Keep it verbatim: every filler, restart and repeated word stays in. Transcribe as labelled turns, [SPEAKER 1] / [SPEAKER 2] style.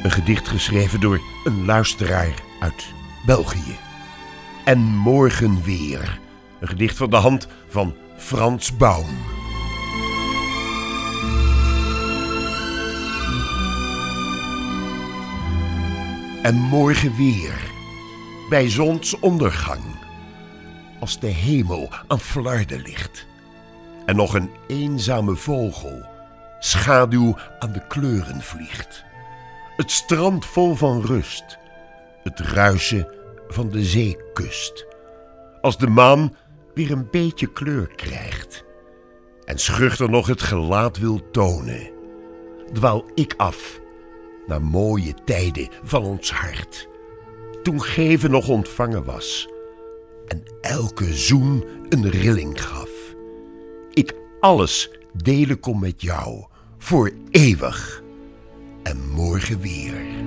[SPEAKER 1] Een gedicht geschreven door een luisteraar uit België. En morgen weer. Een gedicht van de hand van Frans Baum. En morgen weer. Bij zonsondergang. Als de hemel aan flarden ligt. En nog een eenzame vogel schaduw aan de kleuren vliegt. Het strand vol van rust. Het ruisen van de zeekust. Als de maan weer een beetje kleur krijgt. En schuchter nog het gelaat wil tonen. Dwaal ik af naar mooie tijden van ons hart. Toen geven nog ontvangen was. En elke zoen een rilling gaf. Ik alles delen kon met jou. Voor eeuwig. En morgen weer.